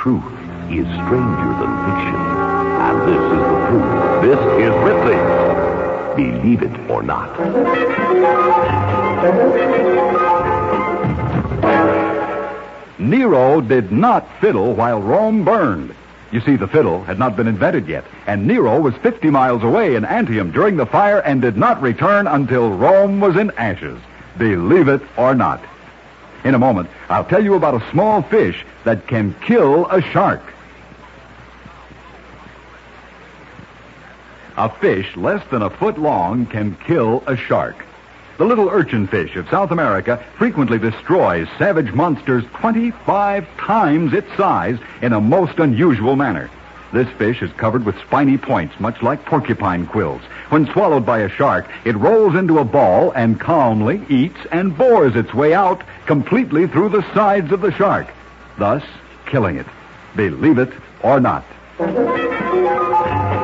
truth is stranger than fiction. And this is the proof. This is Ripley. Believe it or not. Nero did not fiddle while Rome burned. You see, the fiddle had not been invented yet, and Nero was 50 miles away in Antium during the fire and did not return until Rome was in ashes. Believe it or not. In a moment, I'll tell you about a small fish that can kill a shark. A fish less than a foot long can kill a shark. The little urchin fish of South America frequently destroys savage monsters 25 times its size in a most unusual manner. This fish is covered with spiny points, much like porcupine quills. When swallowed by a shark, it rolls into a ball and calmly eats and bores its way out completely through the sides of the shark, thus killing it. Believe it or not.